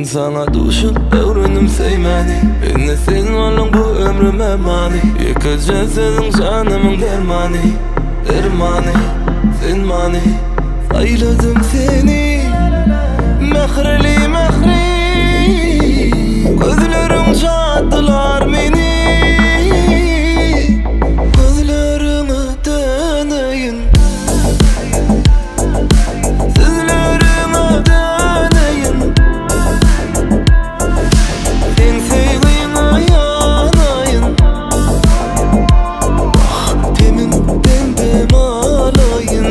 Men sana duşup öwrenim seýmäni. Enne sen bolan bu ömrüme mani. Ýekece senin janymyň dermani. Dermani, sen mani. Sayladım seni Mehreli mehri. Gözlerim çattılar meni. Gözlerime döneyin. Sizlerime döneyin. Sen sevdiğine yanayın. Demin benden alayın.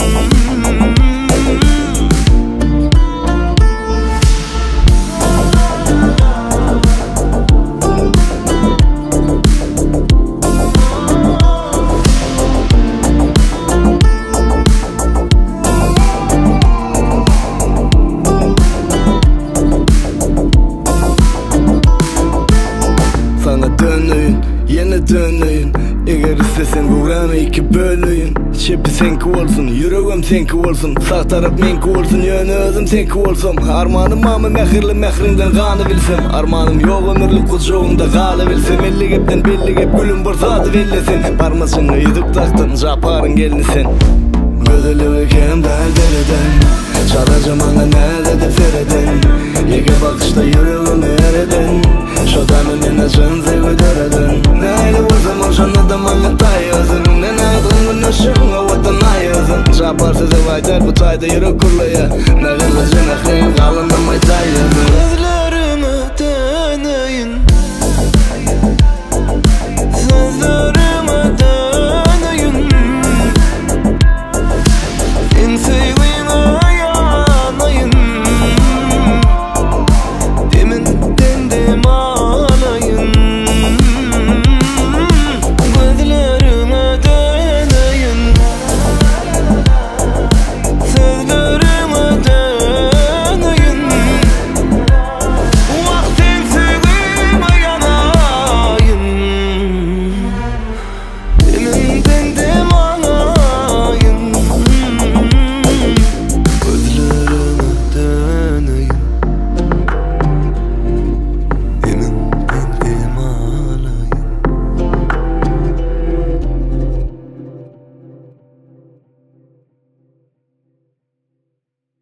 Sana dönöyin, yine dönöyin. Eger istesen buğrana iki bölöyin. Şepi senki olsun, yüreğim senki olsun. Sağ taraf menki olsun, yönü özüm senki olsun. Armanım ama mehirli mehrinden gany bilsem. Armanım yok ömürlük kucağında galı bilsem. Elli gepten belli gep gülüm bir zatı bellesin. Barmasını yuduk taktın, japarın gelini sen. Gözülü kem derden. Çalacağım ana ne dedi fereden. Yeke bakışta yüreğimi eredin. Şu damı mene can zevk dereden. Neyli vurdım o şanadım anlatayozun. Ne nadın bunu şunga vatan ayozun. Japar size vaytar bu tayda yürek kurlaya.